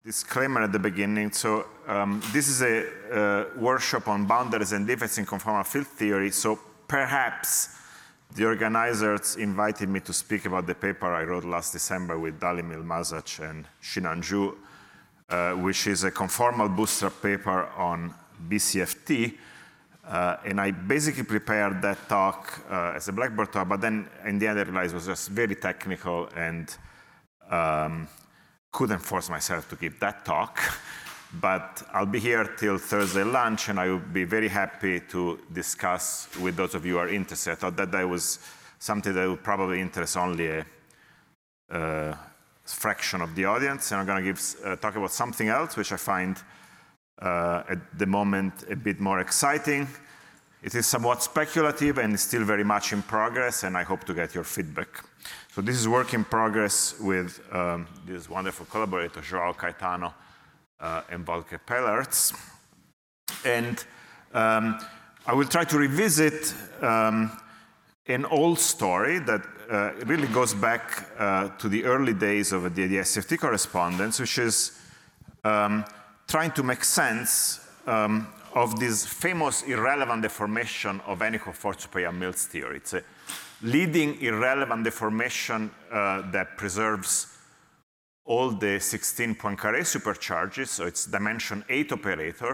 disclaimer at the beginning. So this is a workshop on boundaries and defects in conformal field theory. So perhaps the organizers invited me to speak about the paper I wrote last December with Dalimil Mazac and Shinan Zhu, which is a conformal bootstrap paper on BCFT. And I basically prepared that talk as a Blackboard talk, but then in the end I realized it was just very technical and couldn't force myself to give that talk. But I'll be here till Thursday lunch, and I will be very happy to discuss with those of you who are interested. I thought that that was something that would probably interest only a fraction of the audience. And I'm going to talk about something else, which I find at the moment a bit more exciting. It is somewhat speculative and is still very much in progress, and I hope to get your feedback. So this is work in progress with this wonderful collaborator, João Caetano and Volker Pellertz. And I will try to revisit an old story that really goes back to the early days of the SFT correspondence, which is trying to make sense of this famous irrelevant deformation of N equal 4 to pi r Mills theory. It's a leading irrelevant deformation that preserves all the 16 Poincaré supercharges, so it's dimension 8 operator.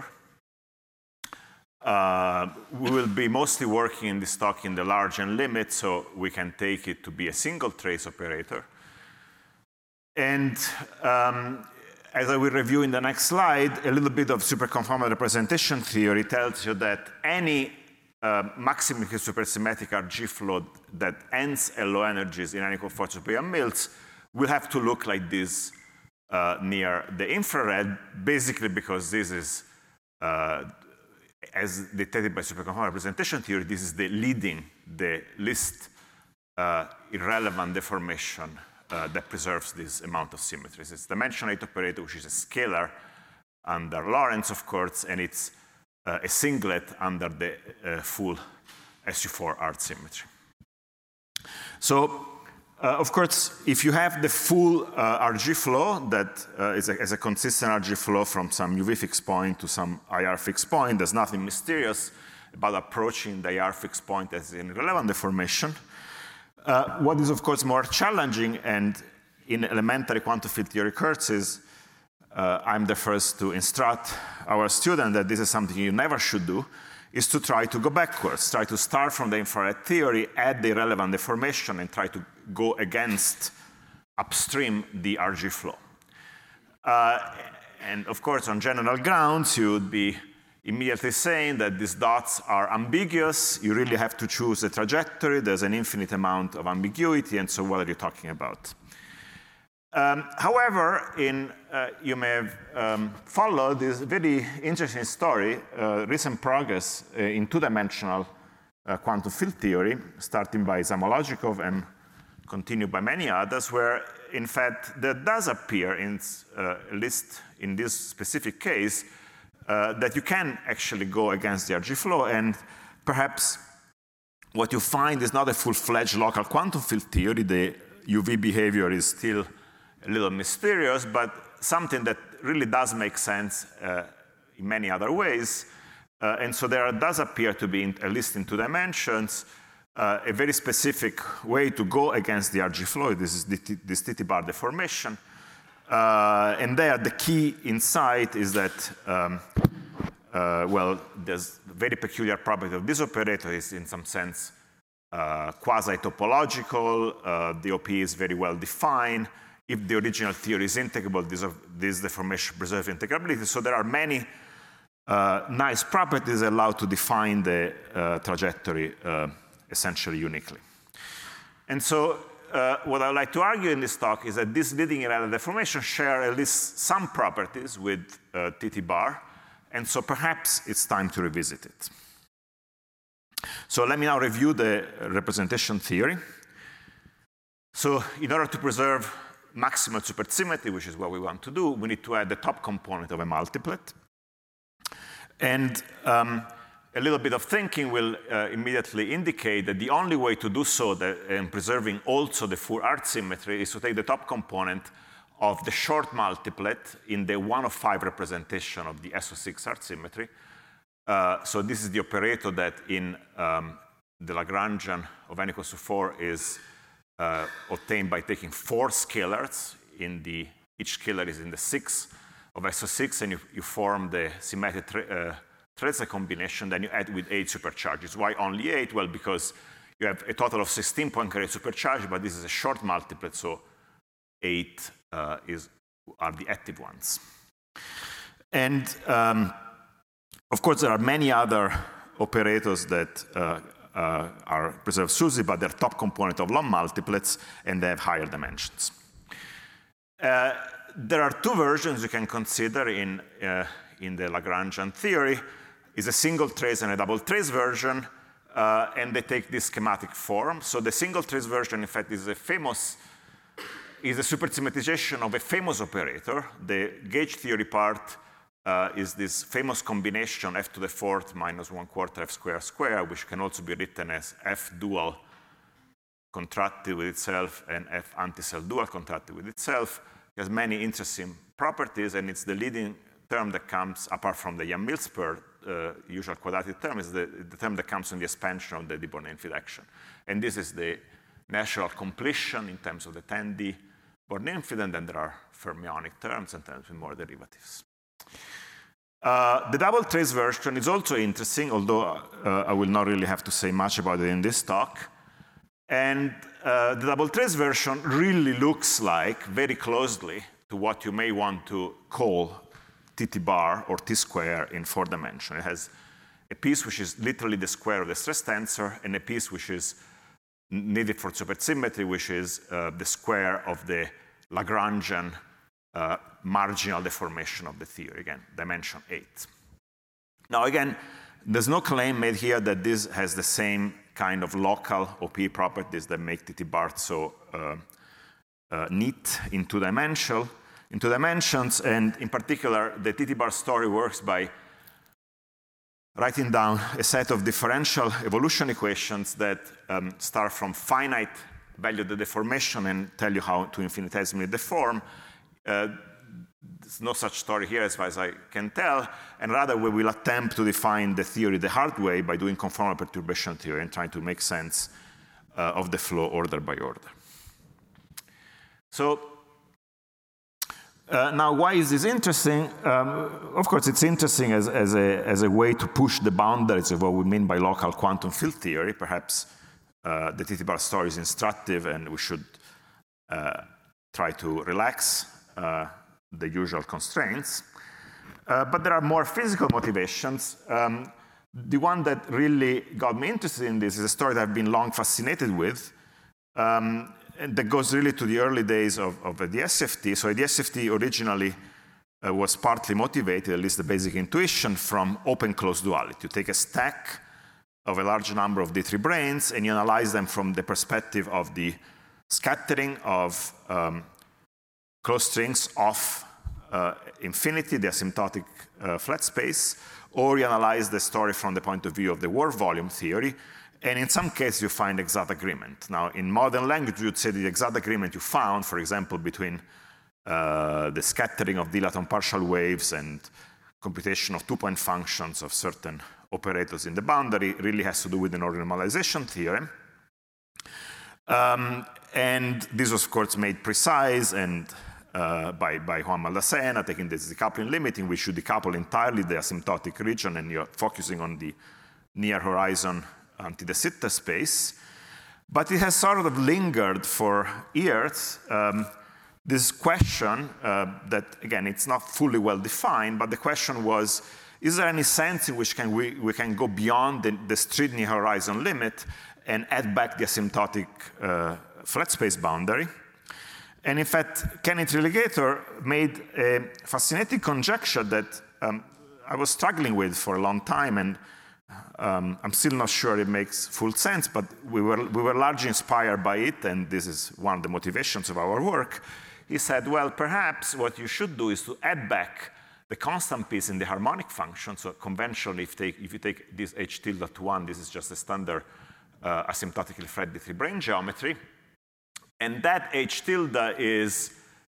We will be mostly working in this talk in the large n limit, so we can take it to be a single trace operator. And as I will review in the next slide, a little bit of superconformal representation theory tells you that any maximally supersymmetric RG flow that ends at low energies in N equal 4 to pi r Mills will have to look like this near the infrared, basically because this is, as dictated by superconformal representation theory, this is the least irrelevant deformation that preserves this amount of symmetries. It's dimension 8 operator, which is a scalar under Lorentz, of course, and it's a singlet under the full SU4 art symmetry. So, of course, if you have the full RG flow that is a consistent RG flow from some UV fixed point to some IR fixed point, there's nothing mysterious about approaching the IR fixed point as an irrelevant deformation. What is, of course, more challenging, and in elementary quantum field theory courses, I'm the first to instruct our students that this is something you never should do, is to try to go backwards, try to start from the infrared theory, add the irrelevant deformation, and try to go against upstream the RG flow. And of course, on general grounds, you would be immediately saying that these dots are ambiguous. You really have to choose a trajectory. There's an infinite amount of ambiguity, and so what are you talking about? However, you may have followed this very interesting story, recent progress in two-dimensional quantum field theory, starting by Zamolodchikov and continued by many others, where, in fact, there does appear, at least in this specific case, that you can actually go against the RG flow, and perhaps what you find is not a full-fledged local quantum field theory. The UV behavior is still a little mysterious, but something that really does make sense in many other ways. And so there does appear to be, at least in 2 dimensions, a very specific way to go against the RG flow. This is this TT bar deformation. And there, the key insight is that, well, there's a very peculiar property of this operator is, in some sense, quasi-topological. The OP is very well defined. If the original theory is integrable, this deformation preserves integrability. So there are many nice properties allowed to define the trajectory essentially uniquely. And so what I would like to argue in this talk is that this leading irrelevant deformation share at least some properties with TT bar, and so perhaps it's time to revisit it. So let me now review the representation theory. So in order to preserve maximal supersymmetry, which is what we want to do, we need to add the top component of a multiplet. And a little bit of thinking will immediately indicate that the only way to do so in preserving also the full art symmetry is to take the top component of the short multiplet in the 1 of 5 representation of the SO6 Hart symmetry. So this is the operator that in the Lagrangian of n equals to 4 is obtained by taking 4 scalars. Each scalar is in the 6 of SO6, and you form the symmetric Trezza combination, then you add with 8 supercharges. Why only 8? Well, because you have a total of 16 Poincare supercharge, but this is a short multiplet, so 8 are the active ones. And of course, there are many other operators that are preserved SUSY, but they're top component of long multiplets, and they have higher dimensions. There are 2 versions you can consider in the Lagrangian theory. Is a single trace and a double trace version, and they take this schematic form. So the single trace version, in fact, is a supersymmetrization of a famous operator. The gauge theory part is this famous combination f to the 4th minus 1/4 f squared squared, which can also be written as f dual contracted with itself and f anticell dual contracted with itself. It has many interesting properties, and it's the leading term that comes, apart from the Yang-Mills usual quadratic term, is the term that comes from the expansion of the de Bournet-Infid action. And this is the natural completion in terms of the 10D Bournet-Infid, and then there are fermionic terms and terms with more derivatives. The double trace version is also interesting, although I will not really have to say much about it in this talk. And the double trace version really looks like, very closely, to what you may want to call TT bar or T square in 4 dimensions. It has a piece which is literally the square of the stress tensor, and a piece which is needed for supersymmetry, which is the square of the Lagrangian marginal deformation of the theory, again, dimension 8. Now, again, there's no claim made here that this has the same kind of local OP properties that make TT bar so neat in 2 dimensions, and in particular, the TT bar story works by writing down a set of differential evolution equations that start from finite value of the deformation and tell you how to infinitesimally deform. There's no such story here as far as I can tell, and rather we will attempt to define the theory the hard way by doing conformal perturbation theory and trying to make sense of the flow order by order. So now, why is this interesting? Of course, it's interesting as a way to push the boundaries of what we mean by local quantum field theory. Perhaps the TT bar story is instructive, and we should try to relax the usual constraints. But there are more physical motivations. The one that really got me interested in this is a story that I've been long fascinated with. And that goes really to the early days of the SFT. So the SFT originally was partly motivated, at least the basic intuition, from open-closed duality. You take a stack of a large number of D3 branes, and you analyze them from the perspective of the scattering of closed strings off infinity, the asymptotic flat space, or you analyze the story from the point of view of the Ward volume theory. And in some cases, you find exact agreement. Now, in modern language, you'd say the exact agreement you found, for example, between the scattering of dilaton partial waves and computation of 2-point functions of certain operators in the boundary, really has to do with the normalization theorem. And this was, of course, made precise and by Juan Maldacena, taking this decoupling limit, in which you decouple entirely the asymptotic region, and you're focusing on the near horizon anti-de Sitter space. But it has sort of lingered for years, this question that, again, it's not fully well defined, but the question was, is there any sense in which we can go beyond the strict near horizon limit and add back the asymptotic flat space boundary? And in fact, Kenneth Relegator made a fascinating conjecture that I was struggling with for a long time, and I'm still not sure it makes full sense, but we were largely inspired by it, and this is one of the motivations of our work. He said, well, perhaps what you should do is to add back the constant piece in the harmonic function. So conventionally, if you take this H tilde to 1, this is just a standard asymptotically flat D3 brane geometry. And that H tilde is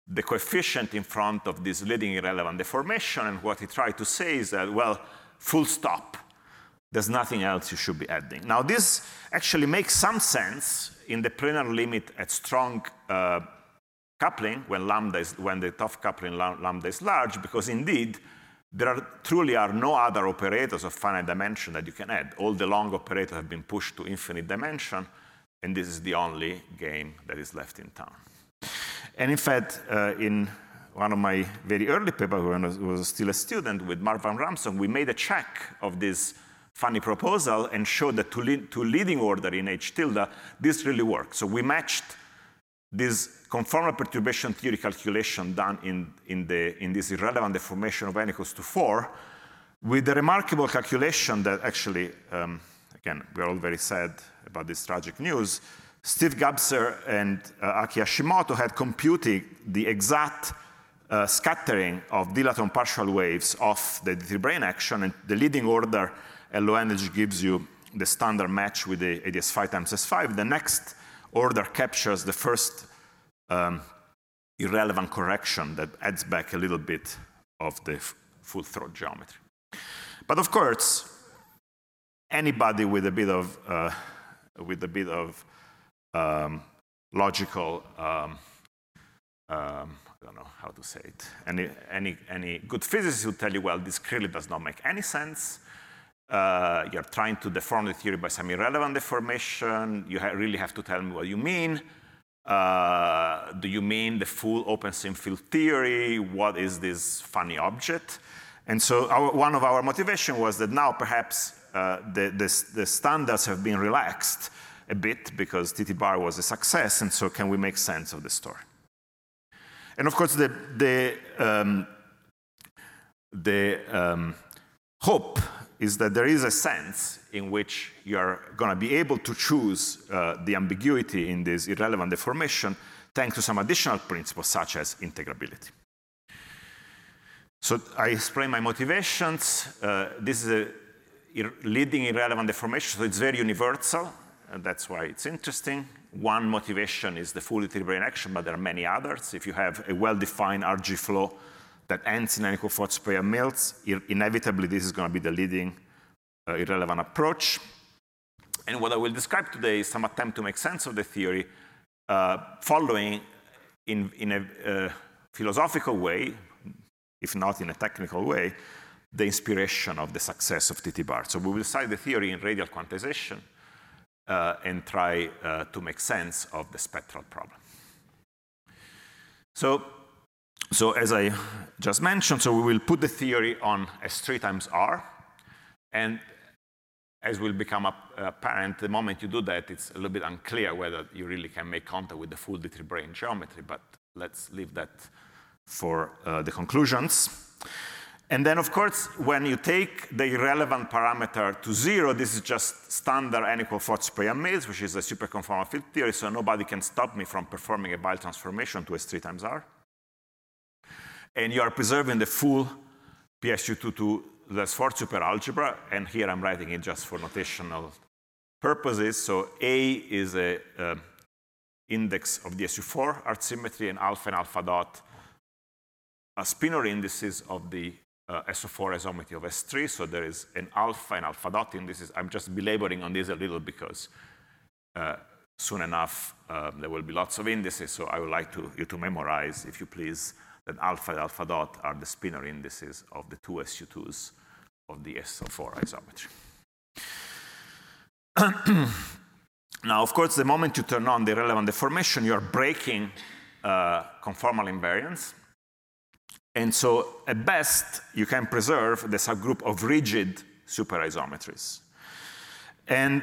the coefficient in front of this leading irrelevant deformation, and what he tried to say is that, well, full stop. There's nothing else you should be adding. Now, this actually makes some sense in the planar limit at strong coupling when the tough coupling lambda is large, because indeed there truly are no other operators of finite dimension that you can add. All the long operators have been pushed to infinite dimension, and this is the only game that is left in town. And in fact, in one of my very early papers, when I was still a student with Mark van Ramsden, we made a check of this funny proposal and showed that to leading order in H tilde, this really works. So we matched this conformal perturbation theory calculation done in this irrelevant deformation of n equals to 4 with the remarkable calculation that actually, again, we're all very sad about this tragic news. Steve Gabser and Aki Hashimoto had computed the exact scattering of dilaton partial waves of the D3 brane action, and the leading order at low energy gives you the standard match with the ADS5 times S5. The next order captures the first irrelevant correction that adds back a little bit of the full throat geometry. But of course, anybody with a bit of logical, I don't know how to say it. Any good physicist will tell you, well, this clearly does not make any sense. You're trying to deform the theory by some irrelevant deformation. You really have to tell me what you mean. Do you mean the full open seam field theory? What is this funny object? And so one of our motivation was that now perhaps the standards have been relaxed a bit because TT bar was a success, and so can we make sense of the story? And of course, the hope is that there is a sense in which you're going to be able to choose the ambiguity in this irrelevant deformation thanks to some additional principles such as integrability. So I explain my motivations. This is a leading irrelevant deformation, so it's very universal, and that's why it's interesting. One motivation is the full D3 brane action, but there are many others. If you have a well-defined RG flow that ends in n equal 4 per mils, inevitably this is going to be the leading irrelevant approach. And what I will describe today is some attempt to make sense of the theory following in a philosophical way, if not in a technical way, the inspiration of the success of TT bar. So we will study the theory in radial quantization and try to make sense of the spectral problem. So as I just mentioned, so we will put the theory on S3 times R, and as will become apparent, the moment you do that, it's a little bit unclear whether you really can make contact with the full D3 brane geometry, but let's leave that for the conclusions. And then, of course, when you take the irrelevant parameter to 0, this is just standard n equal 4 per mils, which is a superconformal field theory, so nobody can stop me from performing a Weyl transformation to S3 times R. And you are preserving the full PSU2 to the S4 superalgebra, and here I'm writing it just for notational purposes. So A is a index of the SU4 arc symmetry, and alpha dot are spinor indices of the SO4 isometry of S3. So there is an alpha and alpha dot indices. I'm just belaboring on this a little because soon enough there will be lots of indices. So I would like you to memorize, if you please, that alpha and alpha dot are the spinor indices of the two SU2s of the SO4 isometry. Now, of course, the moment you turn on the irrelevant deformation, you are breaking conformal invariance. And so, at best, you can preserve the subgroup of rigid superisometries. And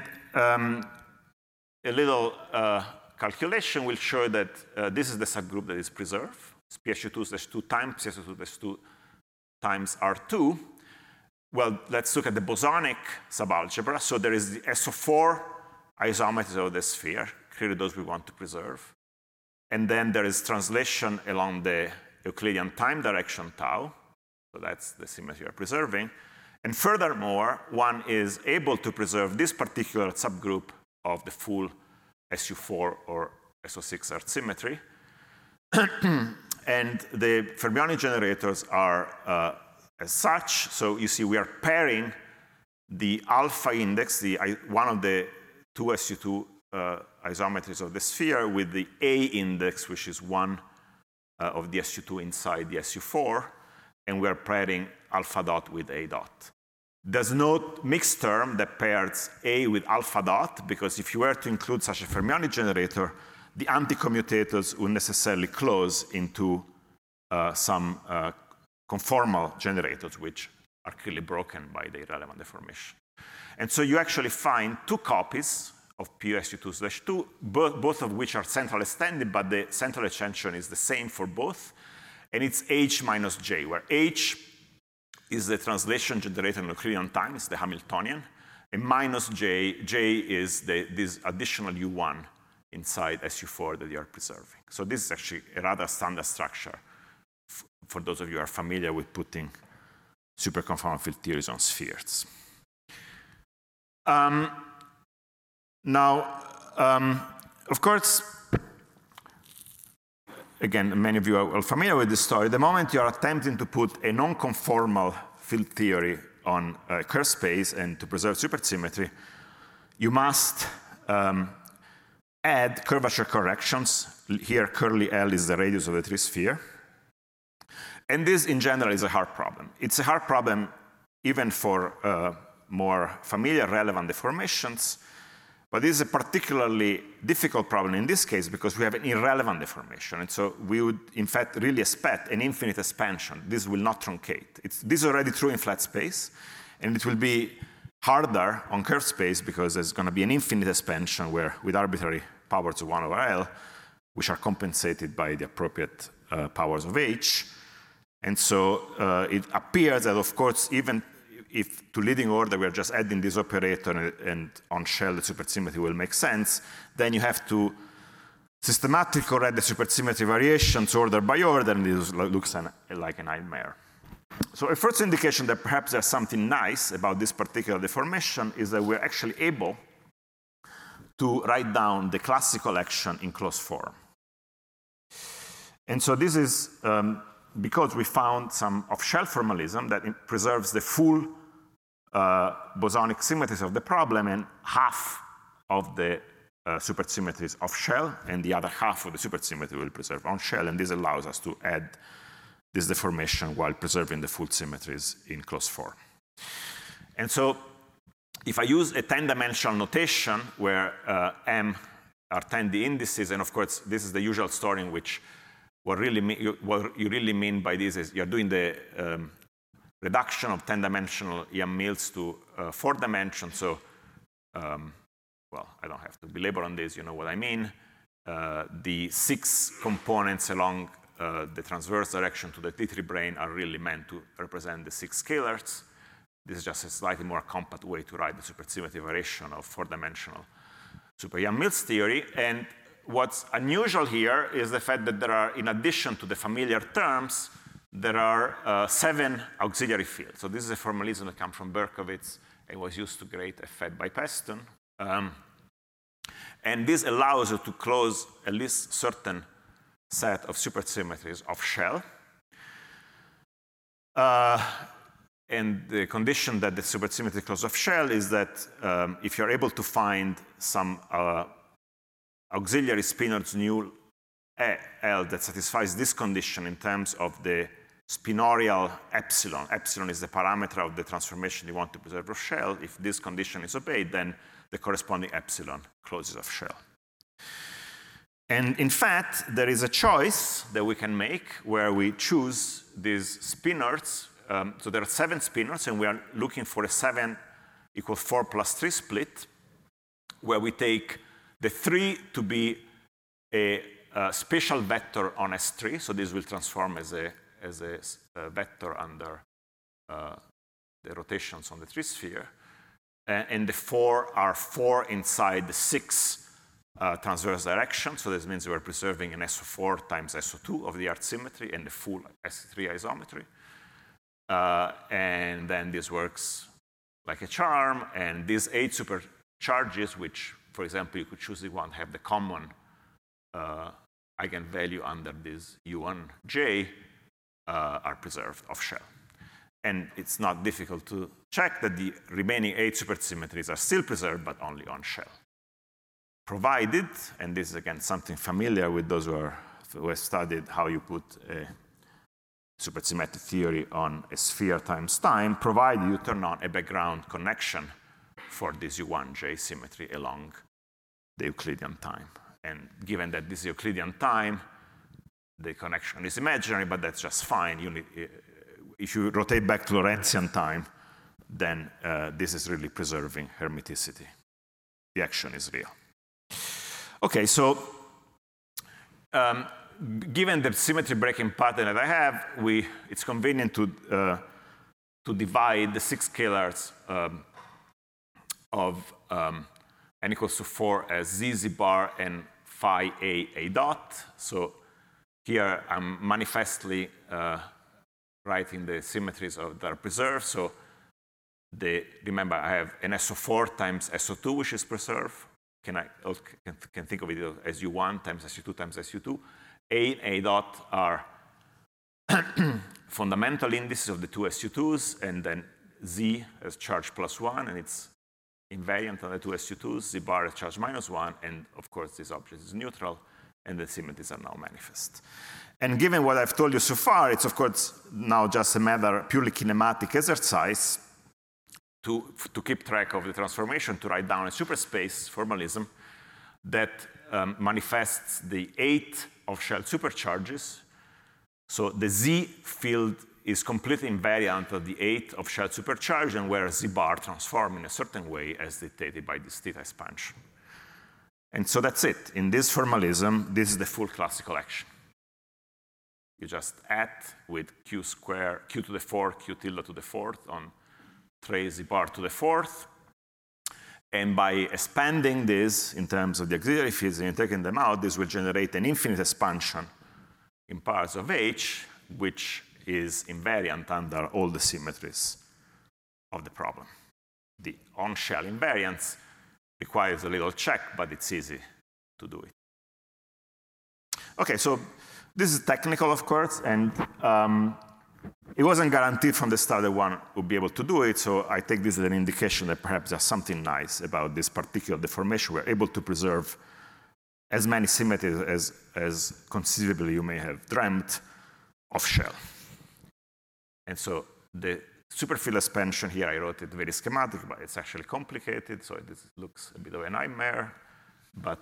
a little calculation will show that this is the subgroup that is preserved. PSU2/2 times PSU2/2 times R2. Well, let's look at the bosonic subalgebra. So there is the SO4 isometries of the sphere. Clearly, those we want to preserve. And then there is translation along the Euclidean time direction tau. So that's the symmetry we are preserving. And furthermore, one is able to preserve this particular subgroup of the full SU4 or SO6 Earth symmetry. And the fermionic generators are as such. So you see we are pairing the alpha index, one of the two SU2 isometries of the sphere, with the A index, which is one of the SU2 inside the SU4, and we are pairing alpha dot with A dot. There's no mixed term that pairs A with alpha dot, because if you were to include such a fermionic generator, the anticommutators would necessarily close into some conformal generators, which are clearly broken by the irrelevant deformation. And so you actually find two copies of PuSU2/2, both of which are central extended, but the central extension is the same for both. And it's H minus J, where H is the translation generator in Euclidean time, it's the Hamiltonian, and minus J is this additional U1 inside SU4 that you are preserving. So this is actually a rather standard structure for those of you who are familiar with putting superconformal field theories on spheres. Now, of course, again, many of you are familiar with this story. The moment you are attempting to put a non-conformal field theory on a curve space and to preserve supersymmetry, you must add curvature corrections. Here, curly L is the radius of the trisphere. And this, in general, is a hard problem. It's a hard problem even for more familiar relevant deformations, but this is a particularly difficult problem in this case because we have an irrelevant deformation. And so we would, in fact, really expect an infinite expansion. This will not truncate. This is already true in flat space, and it will be harder on curved space because there's going to be an infinite expansion where, with arbitrary powers of 1 over L, which are compensated by the appropriate powers of H. And so it appears that, of course, even if to leading order we are just adding this operator and on shell the supersymmetry will make sense, then you have to systematically correct the supersymmetry variations order by order, and this looks like a nightmare. So a first indication that perhaps there's something nice about this particular deformation is that we're actually able to write down the classical action in closed form. And so this is because we found some off-shell formalism that preserves the full bosonic symmetries of the problem and half of the supersymmetries off-shell, and the other half of the supersymmetry will preserve on-shell, and this allows us to add this deformation while preserving the full symmetries in closed form. And so if I use a 10-dimensional notation where M are 10D indices, and of course this is the usual story in which what you really mean by this is you're doing the reduction of 10-dimensional Yang-Mills to 4 dimensions. So, well, I don't have to belabor on this. You know what I mean. The 6 components along the transverse direction to the T3 brane are really meant to represent the 6 scalars. This is just a slightly more compact way to write the supersymmetry variation of 4-dimensional super Yang-Mills theory. And what's unusual here is the fact that there are, in addition to the familiar terms, there are 7 auxiliary fields. So this is a formalism that comes from Berkovits and was used to great effect by Peston. And this allows you to close at least certain set of supersymmetries of shell. And the condition that the supersymmetry close off shell is that if you're able to find some auxiliary spinors nu L that satisfies this condition in terms of the spinorial epsilon. Epsilon is the parameter of the transformation you want to preserve of shell. If this condition is obeyed, then the corresponding epsilon closes off shell. And in fact, there is a choice that we can make where we choose these spinors. So there are 7 spinors, and we are looking for a 7 equals 4 plus 3 split, where we take the 3 to be a spatial vector on S3. So this will transform as a vector under the rotations on the trisphere. And the 4 are 4 inside the 6 transverse direction. So this means we're preserving an SO4 times SO2 of the arc symmetry and the full S3 isometry. And then this works like a charm. And these 8 supercharges, which, for example, you could choose the one have the common eigenvalue under this U1J are preserved off shell. And it's not difficult to check that the remaining 8 supersymmetries are still preserved, but only on shell. Provided, and this is again something familiar with those who have studied how you put a supersymmetric theory on a sphere times time, provided you turn on a background connection for this U1J symmetry along the Euclidean time. And given that this is Euclidean time, the connection is imaginary, but that's just fine. If you rotate back to Lorentzian time, then this is really preserving hermiticity. The action is real. Okay, so given the symmetry breaking pattern that I have, it's convenient to divide the 6 scalars of n equals to 4 as z bar and phi a dot. So here I'm manifestly writing the symmetries that are preserved. So remember, I have an SO4 times SO2, which is preserved. Can think of it as U1 times SU2 times SU2. A and A dot are fundamental indices of the 2 SU2s, and then Z has charge +1, and it's invariant on the 2 SU2s. Z bar has charge -1, and of course this object is neutral, and the symmetries are now manifest. And given what I've told you so far, it's of course now just a matter of purely kinematic exercise to keep track of the transformation, to write down a superspace formalism that manifests the 8 of shell supercharges. So the Z field is completely invariant of the 8 of shell supercharge, and where Z bar transform in a certain way as dictated by this theta expansion. And so that's it. In this formalism, this is the full classical action. You just add with q square, q to the 4th, q tilde to the 4th on trace Z bar to the 4th. And by expanding this in terms of the auxiliary fields and taking them out, this will generate an infinite expansion in parts of H, which is invariant under all the symmetries of the problem. The on-shell invariance requires a little check, but it's easy to do it. Okay, so this is technical, of course, and it wasn't guaranteed from the start that one would be able to do it, so I take this as an indication that perhaps there's something nice about this particular deformation. We're able to preserve as many symmetries as conceivably you may have dreamt of shell. And so the superfield expansion here, I wrote it very schematic, but it's actually complicated, so this looks a bit of a nightmare. But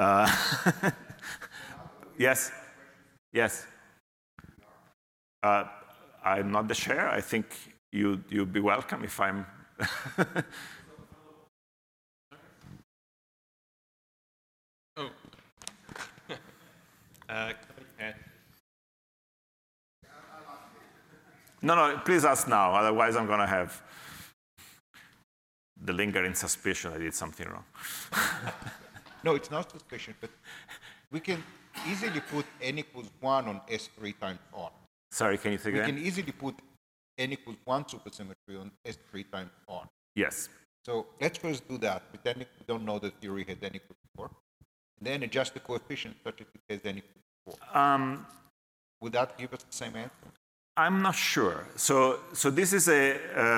yes, yes. I'm not the chair. I think you'd be welcome if I'm. Oh. No, please ask now. Otherwise, I'm going to have the lingering suspicion I did something wrong. No, it's not suspicion, but we can easily put n equals 1 on S3 times R. Sorry, can you say again? We can easily put n equals 1 supersymmetry on S3 times R. Yes. So let's first do that. Pretend we don't know the theory has n equals 4. And then adjust the coefficient such that it has n equals 4. Would that give us the same answer? I'm not sure. So this is a,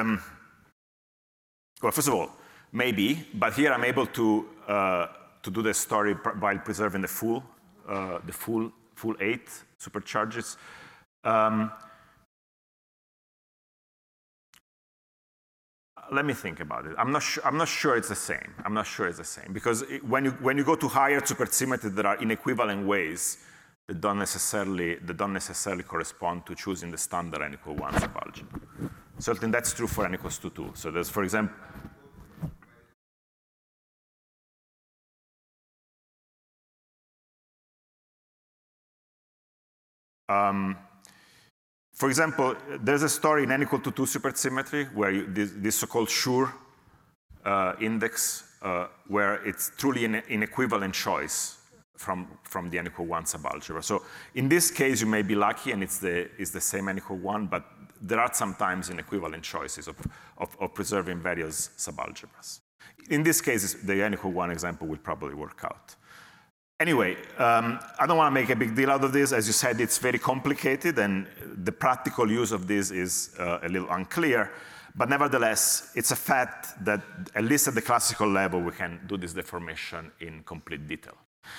well, first of all, maybe, but here I'm able to do the story while preserving the full 8 supercharges. Let me think about it. I'm not sure it's the same. I'm not sure it's the same because when you go to higher supersymmetries, there are inequivalent ways that don't necessarily correspond to choosing the standard n equal 1 subalgebra. Certainly that's true for n equals to 2. So there's, for example, there's a story in n equal to 2 supersymmetry where this so-called Schur index, where it's truly an inequivalent choice from the n equal 1 subalgebra. So in this case, you may be lucky and it's the same n equal 1, but there are sometimes inequivalent choices of preserving various subalgebras. In this case, the n equal 1 example will probably work out. Anyway, I don't want to make a big deal out of this. As you said, it's very complicated, and the practical use of this is a little unclear. But nevertheless, it's a fact that, at least at the classical level, we can do this deformation in complete detail.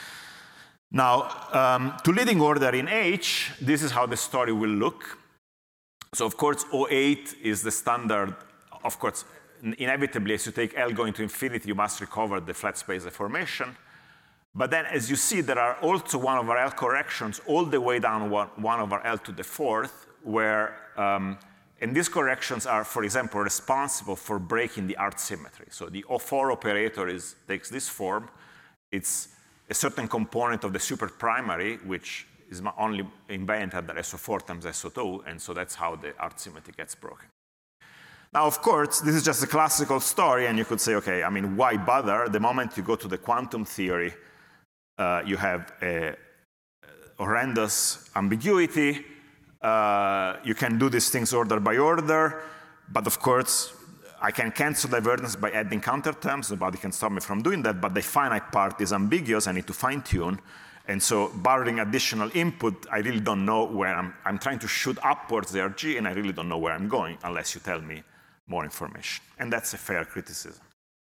Now, to leading order in H, this is how the story will look. So, of course, O8 is the standard. Of course, inevitably, as you take L going to infinity, you must recover the flat space deformation. But then, as you see, there are also 1 over L corrections all the way down 1 over L to the 4th, where, and these corrections are, for example, responsible for breaking the arc symmetry. So the O4 operator takes this form. It's a certain component of the superprimary, which is only invented at SO4 times SO2, and so that's how the arc symmetry gets broken. Now, of course, this is just a classical story, and you could say, okay, I mean, why bother? The moment you go to the quantum theory, you have a horrendous ambiguity. You can do these things order by order, but of course, I can cancel divergence by adding counterterms. Nobody can stop me from doing that, but the finite part is ambiguous. I need to fine-tune. And so borrowing additional input, I really don't know where I'm trying to shoot upwards the RG, and I really don't know where I'm going unless you tell me more information. And that's a fair criticism.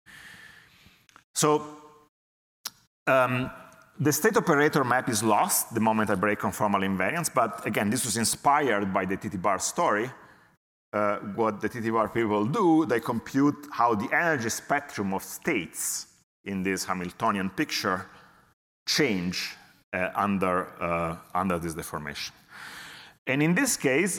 So the state operator map is lost the moment I break conformal invariance. But again, this was inspired by the TT-bar story. What the TT-bar people do, they compute how the energy spectrum of states in this Hamiltonian picture change under this deformation. And in this case,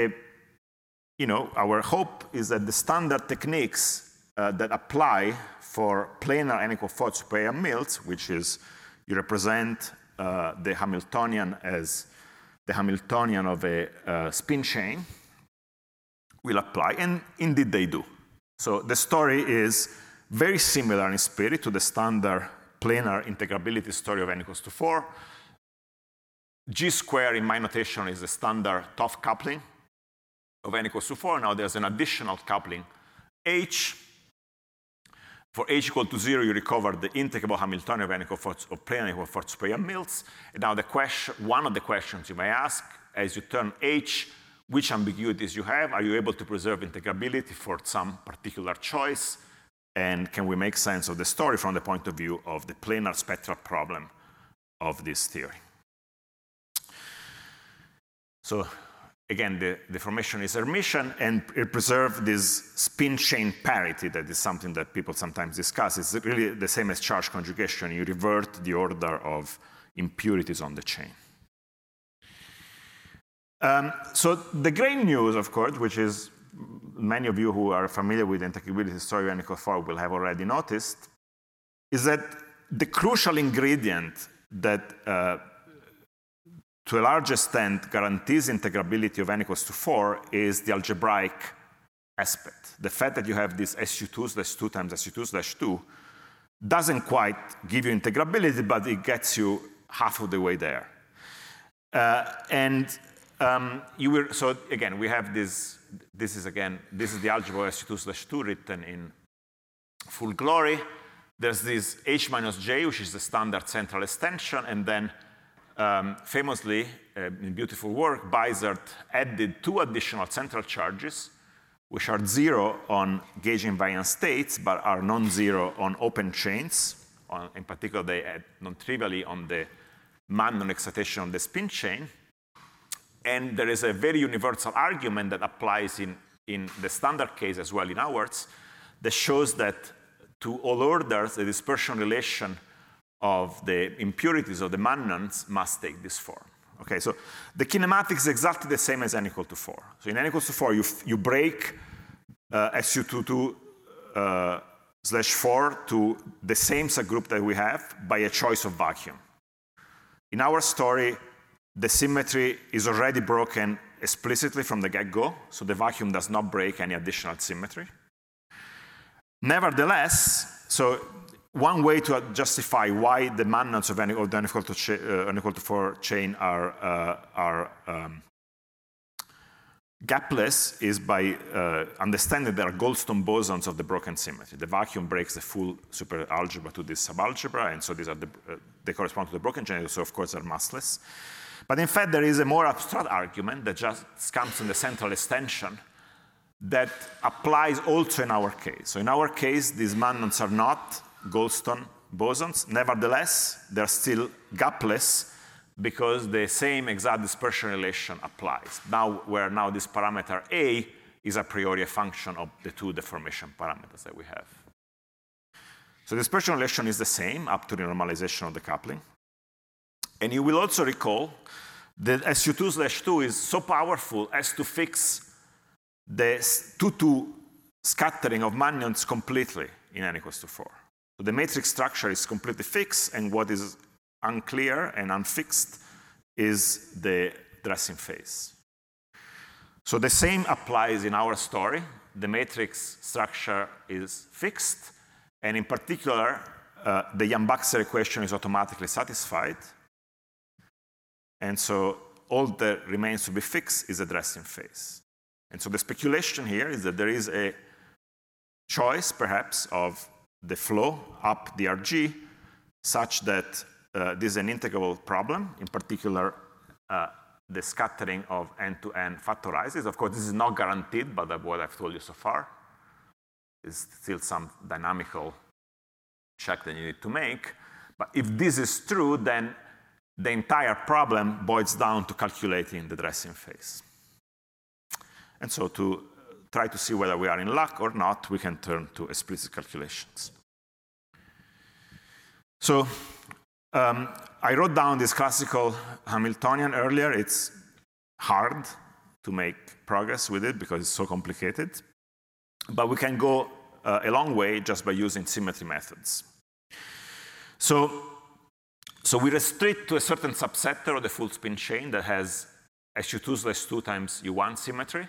our hope is that the standard techniques that apply for planar n=4 super A Mills, which is you represent the Hamiltonian as the Hamiltonian of a spin chain, will apply, and indeed they do. So the story is very similar in spirit to the standard planar integrability story of n=4. G square in my notation is the standard Toff coupling of n=4. Now there's an additional coupling H. For H = 0, you recover the integrable Hamiltonian of n=4 of planar n=4 super A Mills. And now one of the questions you may ask, as you turn H, which ambiguities you have? Are you able to preserve integrability for some particular choice? And can we make sense of the story from the point of view of the planar spectral problem of this theory? So again, the deformation is Hermitian, and it preserves this spin chain parity that is something that people sometimes discuss. It's really the same as charge conjugation. You revert the order of impurities on the chain. So the great news, of course, which is many of you who are familiar with the integrability story of n=4 will have already noticed, is that the crucial ingredient that to a large extent guarantees integrability of n=4 is the algebraic aspect. The fact that you have this SU2/2 times SU2/2 doesn't quite give you integrability, but it gets you half of the way there. So again, we have this is the algebra SU2/2 written in full glory. There's this H minus J, which is the standard central extension, and then famously, in beautiful work, Bizert added 2 additional central charges, which are 0 on gauge invariant states, but are non-zero on open chains. In particular, they add non-trivially on the Manon excitation of the spin chain. And there is a very universal argument that applies in the standard case as well in ours that shows that to all orders, the dispersion relation of the impurities of the Manons must take this form. Okay, so the kinematics is exactly the same as n=4. So in n=4, you break SU2/4 to the same subgroup that we have by a choice of vacuum. In our story, the symmetry is already broken explicitly from the get-go, so the vacuum does not break any additional symmetry. Nevertheless, so one way to justify why the Manons of n=4 chain are gapless is by understanding there are Goldstone bosons of the broken symmetry. The vacuum breaks the full superalgebra to this subalgebra, and so these are they correspond to the broken generator, so of course they're massless. But in fact, there is a more abstract argument that just comes from the central extension that applies also in our case. So in our case, these mannons are not Goldstone bosons. Nevertheless, they're still gapless because the same exact dispersion relation applies. Where this parameter A is a priori a function of the two deformation parameters that we have. So the dispersion relation is the same up to the normalization of the coupling. And you will also recall that SU2/2 is so powerful as to fix the 2-2 scattering of mannons completely in n equals to 4. So the matrix structure is completely fixed, and what is unclear and unfixed is the dressing phase. So the same applies in our story. The matrix structure is fixed, and in particular, the Yang-Baxter equation is automatically satisfied. And so all that remains to be fixed is the dressing phase. And so the speculation here is that there is a choice, perhaps, of the flow up DRG such that this is an integrable problem. In particular, the scattering of n-to-n factorizes. Of course, this is not guaranteed, but what I've told you so far is still some dynamical check that you need to make. But if this is true, then the entire problem boils down to calculating the dressing phase. And so to try to see whether we are in luck or not, we can turn to explicit calculations. So I wrote down this classical Hamiltonian earlier. It's hard to make progress with it because it's so complicated. But we can go a long way just by using symmetry methods. So we restrict to a certain subsector of the full spin chain that has SU2/2 times U1 symmetry.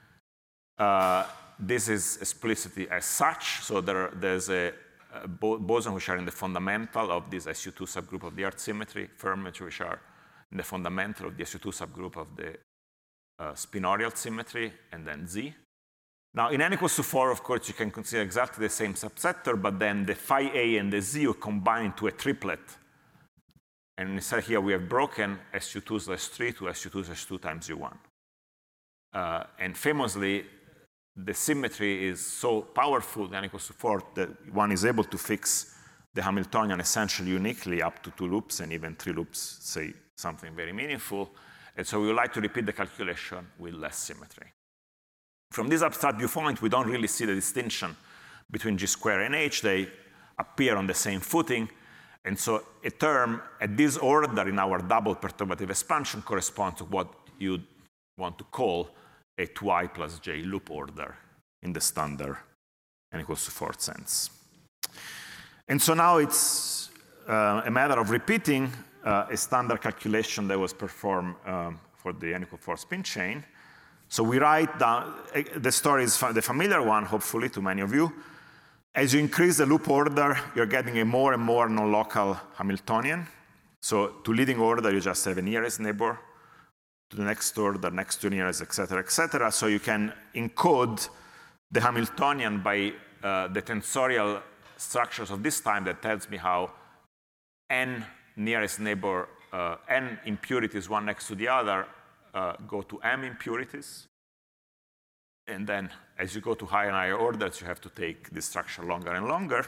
This is explicitly as such. So there's a boson which are in the fundamental of this SU2 subgroup of the earth symmetry, Fermi which are in the fundamental of the SU2 subgroup of the spinorial symmetry, and then Z. Now, in n equals to 4, of course, you can consider exactly the same subsector, but then the phi A and the Z will combine into a triplet. And instead here we have broken SU2/3 to SU2/2 times U1. And famously, the symmetry is so powerful, n equals to 4, that one is able to fix the Hamiltonian essentially uniquely up to 2 loops, and even 3 loops say something very meaningful. And so we would like to repeat the calculation with less symmetry. From this abstract viewpoint, we don't really see the distinction between G square and H. They appear on the same footing. And so a term at this order in our double perturbative expansion corresponds to what you'd want to call a 2i plus j loop order in the standard n equals to 4 sense. And so now it's a matter of repeating a standard calculation that was performed for the n equal 4 spin chain. So we write down, the story is the familiar one, hopefully, to many of you. As you increase the loop order, you're getting a more and more non-local Hamiltonian. So to leading order, you just have a nearest neighbor. To the next order, next to nearest, et cetera, et cetera. So you can encode the Hamiltonian by the tensorial structures of this time that tells me how n nearest neighbor, n impurities one next to the other, go to m impurities. And then as you go to higher and higher orders, you have to take this structure longer and longer.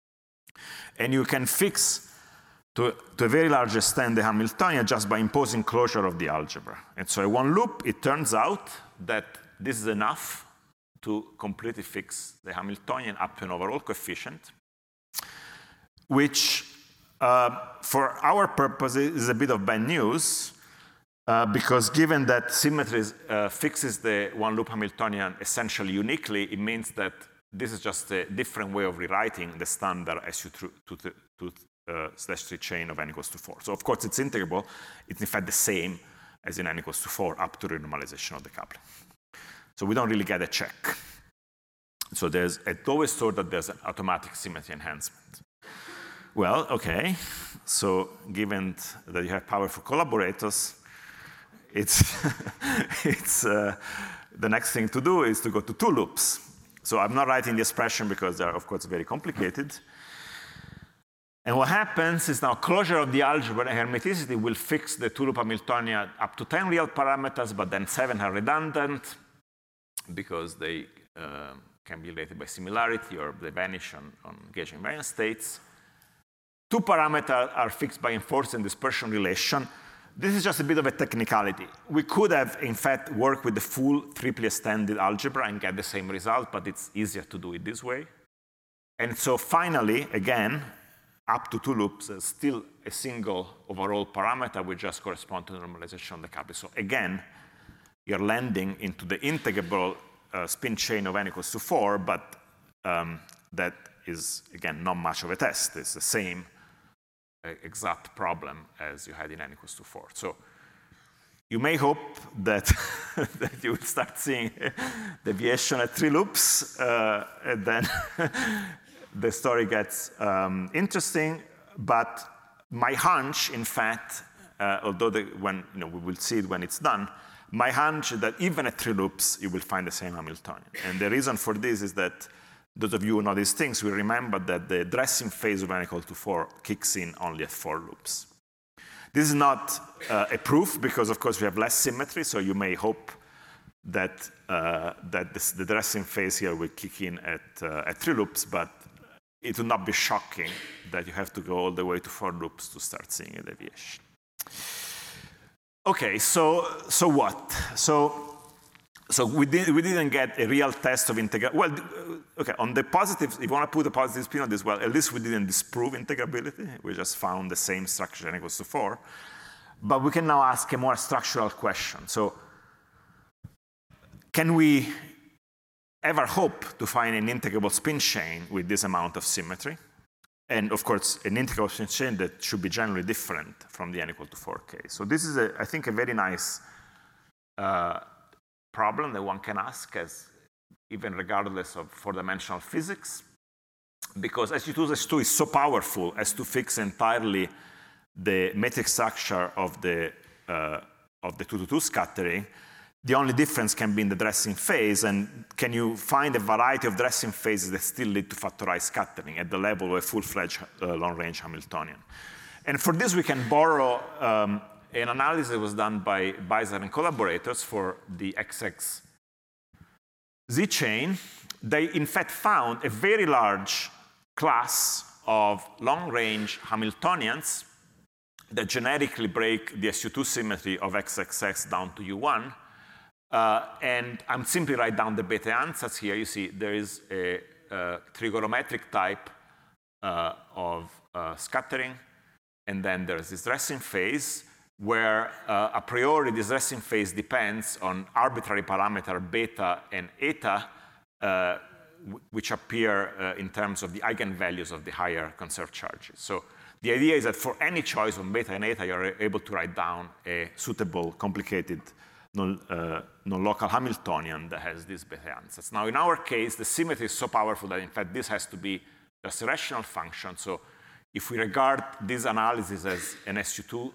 And you can fix, to a very large extent, the Hamiltonian just by imposing closure of the algebra. And so in one loop, it turns out that this is enough to completely fix the Hamiltonian up to an overall coefficient, which for our purposes is a bit of bad news. Because given that symmetry fixes the one-loop Hamiltonian essentially uniquely, it means that this is just a different way of rewriting the standard SU2/3 chain of n equals to 4. So of course it's integrable. It's in fact the same as in n equals to 4 up to the normalization of the coupling. So we don't really get a check. So it's always thought that there's an automatic symmetry enhancement. Well, okay. So given that you have powerful collaborators, it's the next thing to do is to go to 2 loops. So I'm not writing the expression because they're, of course, very complicated. And what happens is now closure of the algebra and hermiticity will fix the two-loop Hamiltonian up to 10 real parameters, but then 7 are redundant because they can be related by similarity or they vanish on gauge invariant states. 2 parameters are fixed by enforcing dispersion relation. This is just a bit of a technicality. We could have, in fact, worked with the full triply extended algebra and get the same result, but it's easier to do it this way. And so finally, again, up to 2 loops, there's still a single overall parameter which just corresponds to the normalization of the coupling. So again, you're landing into the integrable spin chain of n equals to 4, but that is, again, not much of a test. It's the same exact problem as you had in n equals to 4. So you may hope that, that you will start seeing deviation at 3 loops, and then the story gets interesting. But my hunch, in fact, although when we will see it when it's done, my hunch is that even at 3 loops, you will find the same Hamiltonian. And the reason for this is that those of you who know these things will remember that the dressing phase of n equal to 4 kicks in only at 4 loops. This is not a proof because, of course, we have less symmetry, so you may hope that, the dressing phase here will kick in at 3 loops, but it would not be shocking that you have to go all the way to 4 loops to start seeing a deviation. Okay, so what? So we didn't get a real test of integral. Well, okay, on the positives, if you want to put a positive spin on this, well, at least we didn't disprove integrability. We just found the same structure n equals to 4. But we can now ask a more structural question. So can we ever hope to find an integrable spin chain with this amount of symmetry? And of course, an integrable spin chain that should be generally different from the n equal to 4 case. So this is, I think, a very nice problem that one can ask, as even regardless of 4-dimensional physics, because SU2S2 is so powerful as to fix entirely the metric structure of the 2-to-2 scattering. The only difference can be in the dressing phase, and can you find a variety of dressing phases that still lead to factorized scattering at the level of a full-fledged long-range Hamiltonian? And for this, we can borrow an analysis that was done by Beisler and collaborators for the XX Z chain. They, in fact, found a very large class of long-range Hamiltonians that generically break the SU2 symmetry of XXX down to U1. And I'm simply write down the beta ansatz here. You see there is a trigonometric type of scattering, and then there's this dressing phase where a priori this dressing phase depends on arbitrary parameter beta and eta, which appear in terms of the eigenvalues of the higher conserved charges. So the idea is that for any choice on beta and eta, you're able to write down a suitable, complicated non-local Hamiltonian that has this beta ansatz. Now, in our case, the symmetry is so powerful that, in fact, this has to be just a rational function. So if we regard this analysis as an SU2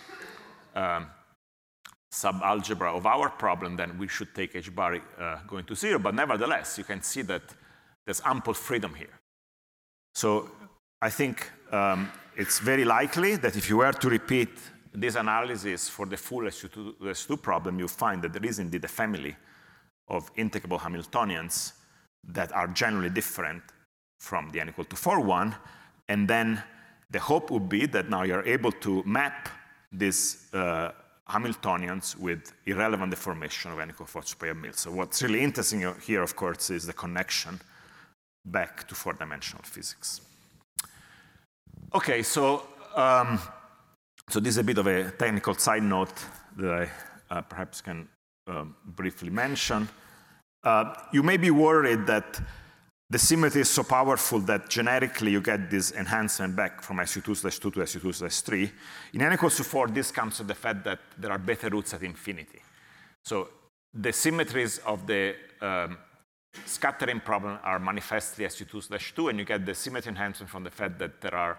subalgebra of our problem, then we should take h bar going to 0. But nevertheless, you can see that there's ample freedom here. So I think it's very likely that if you were to repeat this analysis for the full SU2 problem, you find that there is indeed a family of integrable Hamiltonians that are generally different from the n equal to 4 one. And then the hope would be that now you're able to map these Hamiltonians with irrelevant deformation of n equal to 4 pi mil. So what's really interesting here, of course, is the connection back to 4-dimensional physics. Okay, so this is a bit of a technical side note that I perhaps can briefly mention. You may be worried that the symmetry is so powerful that generically you get this enhancement back from SU2/2 to SU2/3. In n equals to 4, this comes to the fact that there are beta roots at infinity. So the symmetries of the scattering problem are manifestly SU2/2, and you get the symmetry enhancement from the fact that there are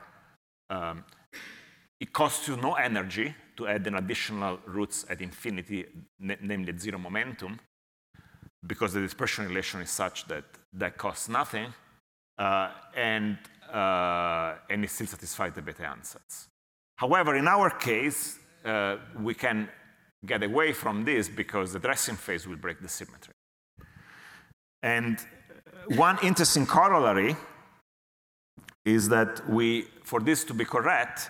it costs you no energy to add an additional roots at infinity, namely at 0 momentum, because the dispersion relation is such that that costs nothing. And and it still satisfies the beta ansatz. However, in our case, we can get away from this because the dressing phase will break the symmetry. And one interesting corollary is that for this to be correct,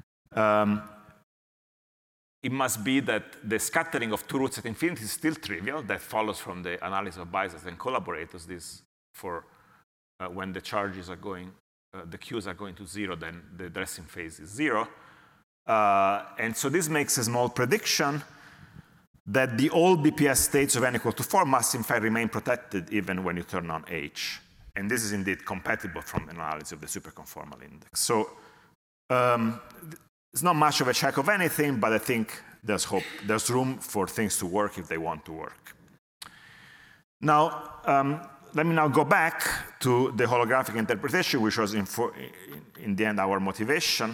it must be that the scattering of two roots at infinity is still trivial. That follows from the analysis of biases and collaborators. This for when the charges are going, the Qs are going to 0, then the dressing phase is 0. And so this makes a small prediction that the all BPS states of n equal to 4 must in fact remain protected even when you turn on H. And this is indeed compatible from the analysis of the superconformal index. So it's not much of a check of anything, but I think there's hope. There's room for things to work if they want to work. Now, let me now go back to the holographic interpretation, which was in the end our motivation.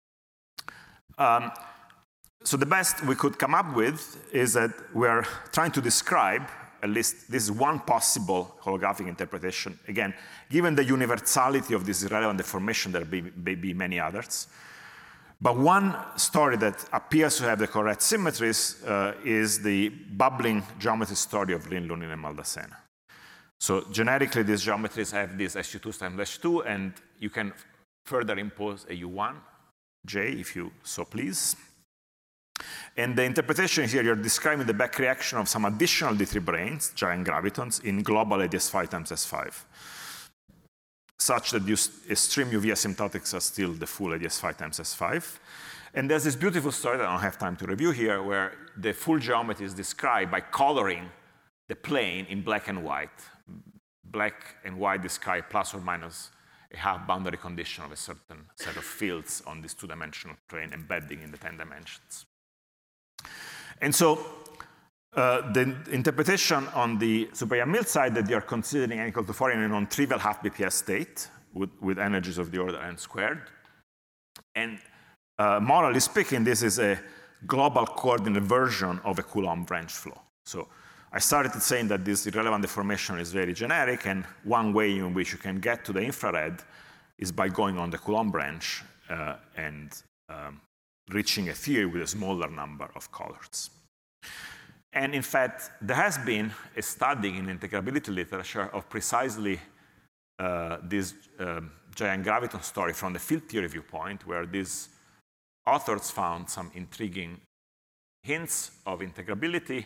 So the best we could come up with is that we're trying to describe, at least this is one possible holographic interpretation. Again, given the universality of this irrelevant deformation, there may be many others. But one story that appears to have the correct symmetries is the bubbling geometry story of Lin, Lunin, and Maldacena. So generically, these geometries have this SU2 times S2, and you can further impose a U1, J, if you so please. And the interpretation here, you're describing the back reaction of some additional D3 branes, giant gravitons, in global ADS5 times S5, such that extreme UV asymptotics are still the full ADS5 times S5. And there's this beautiful story that I don't have time to review here, where the full geometry is described by coloring the plane in black and white. Black and white describe plus or minus a half boundary condition of a certain set of fields on this two-dimensional plane embedding in the 10 dimensions. And so the interpretation on the Super-Yang-Mills side that you're considering n equal to 4 in a non-trivial half BPS state with energies of the order n squared. And morally speaking, this is a global coordinate version of a Coulomb branch flow. So I started saying that this irrelevant deformation is very generic, and one way in which you can get to the infrared is by going on the Coulomb branch and reaching a theory with a smaller number of colors. And in fact, there has been a study in integrability literature of precisely this giant graviton story from the field theory viewpoint, where these authors found some intriguing hints of integrability.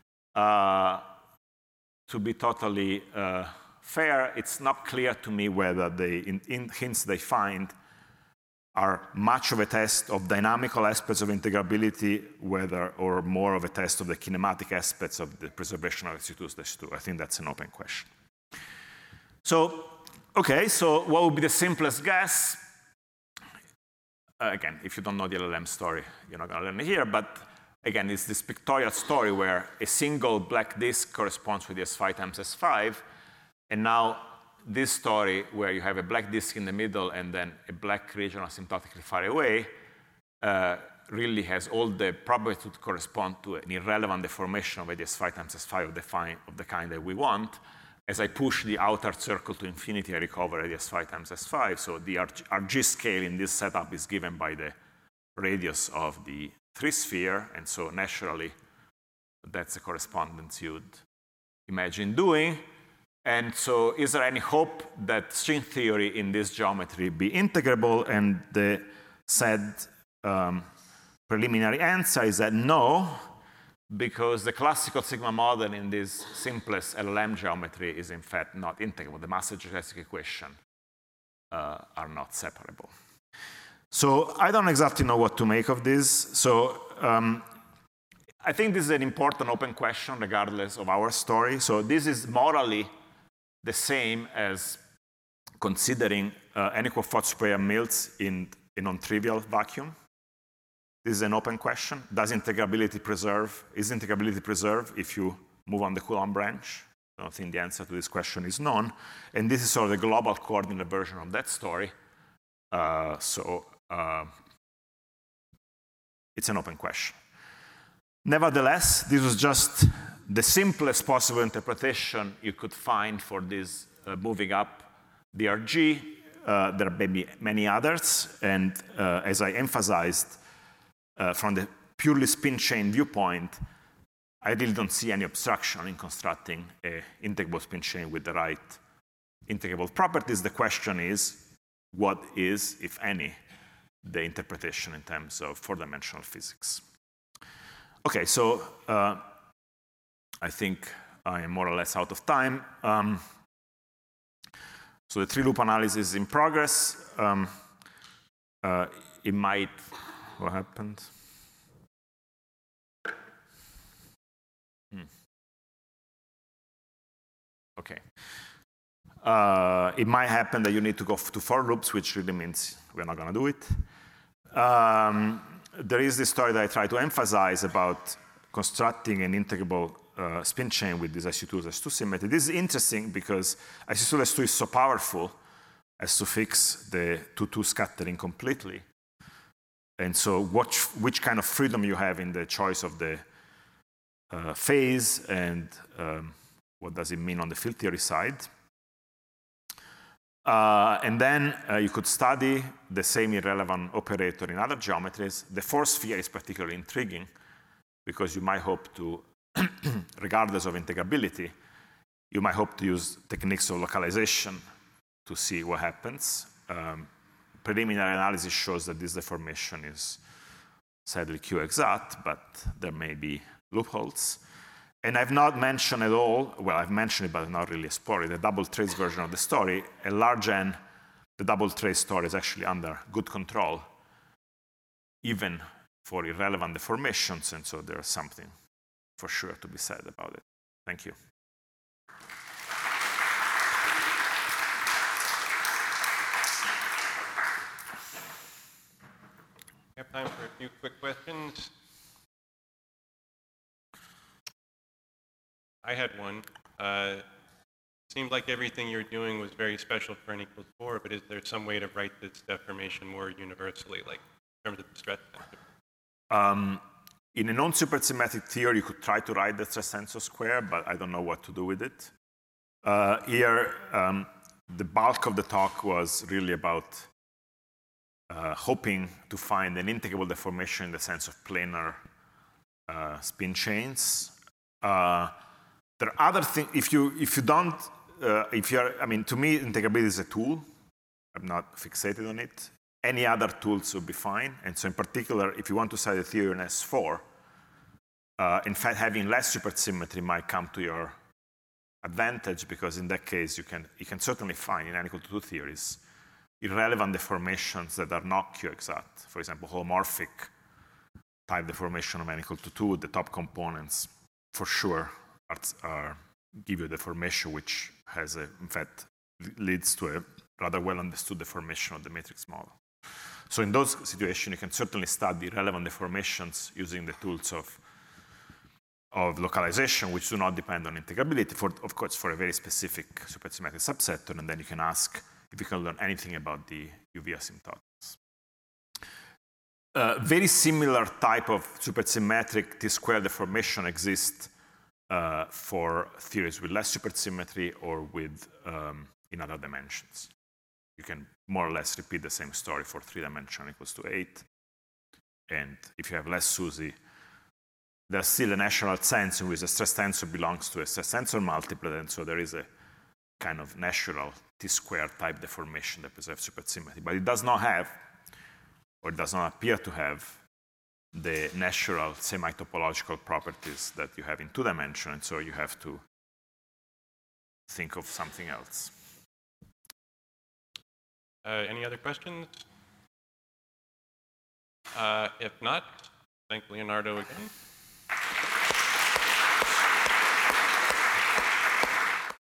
To be totally fair, it's not clear to me whether the hints they find are much of a test of dynamical aspects of integrability, or more of a test of the kinematic aspects of the preservation of SU2/2. I think that's an open question. So, okay, so what would be the simplest guess? Again, if you don't know the LLM story, you're not going to learn it here, but again, it's this pictorial story where a single black disk corresponds with S5 times S5, and now this story where you have a black disk in the middle and then a black region asymptotically far away really has all the probability to correspond to an irrelevant deformation of ADS5 times S5 of the kind that we want. As I push the outer circle to infinity, I recover ADS5 times S5. So the RG scale in this setup is given by the radius of the 3-sphere, and so naturally, that's a correspondence you'd imagine doing. And so is there any hope that string theory in this geometry be integrable? And the said preliminary answer is that no, because the classical sigma model in this simplest LLM geometry is in fact not integrable. The Master-Jarecki equation are not separable. So I don't exactly know what to make of this. So I think this is an important open question regardless of our story. So this is morally the same as considering n equal 4 Super-Yang-Mills in a non-trivial vacuum. This is an open question. Is integrability preserved if you move on the Coulomb branch? I don't think the answer to this question is known. And this is sort of the global coordinate version of that story. It's an open question. Nevertheless, this was just the simplest possible interpretation you could find for this moving up the RG there may be many others, and as I emphasized, from the purely spin chain viewpoint, I really don't see any obstruction in constructing an integrable spin chain with the right integrable properties. The question is, what is, if any, the interpretation in terms of four-dimensional physics? Okay, so I think I am more or less out of time. So the three-loop analysis is in progress. It might, what happened? Okay. It might happen that you need to go to for loops, which really means we're not going to do it. There is this story that I try to emphasize about constructing an integrable spin chain with this SU2 S2 symmetry. This is interesting because SU2 S2 is so powerful as to fix the 2-2 scattering completely. And so which kind of freedom you have in the choice of the phase and what does it mean on the field theory side. And then you could study the same irrelevant operator in other geometries. The force sphere is particularly intriguing because you might hope to, regardless of integrability, you might hope to use techniques of localization to see what happens. Preliminary analysis shows that this deformation is sadly Q-exact, but there may be loopholes. And I've not mentioned at all, well, I've mentioned it, but not really explored, the double trace version of the story. At large N, the double trace story is actually under good control, even for irrelevant deformations, and so there's something for sure to be said about it. Thank you. We have time for a few quick questions. I had one. Seemed like everything you're doing was very special for n equals 4, but is there some way to write this deformation more universally, like in terms of the stress tensor? In a non-supersymmetric theory, you could try to write the stress tensor square, but I don't know what to do with it. Here, the bulk of the talk was really about hoping to find an integrable deformation in the sense of planar spin chains. There are other things. If you don't, I mean, to me, integrability is a tool. I'm not fixated on it. Any other tools would be fine. And so, in particular, if you want to study the theory in S4, in fact, having less supersymmetry might come to your advantage because in that case, you can certainly find in n equal to 2 theories irrelevant deformations that are not Q-exact. For example, holomorphic type deformation of n equal to 2, the top components for sure give you a deformation which has in fact leads to a rather well understood deformation of the matrix model. So in those situations, you can certainly study relevant deformations using the tools of localization, which do not depend on integrability, of course, for a very specific supersymmetric subset, and then you can ask if you can learn anything about the UV asymptotics. Very similar type of supersymmetric T-square deformation exists for theories with less supersymmetry or with in other dimensions. You can more or less repeat the same story for 3-dimension equals to 8. And if you have less SUSY, there's still a natural sense in which a stress tensor belongs to a stress tensor multiplet, and so there is a kind of natural T-square type deformation that preserves supersymmetry. But it does not have, or it does not appear to have, the natural semi-topological properties that you have in 2-dimension, and so you have to think of something else. Any other questions? If not, thank Leonardo again.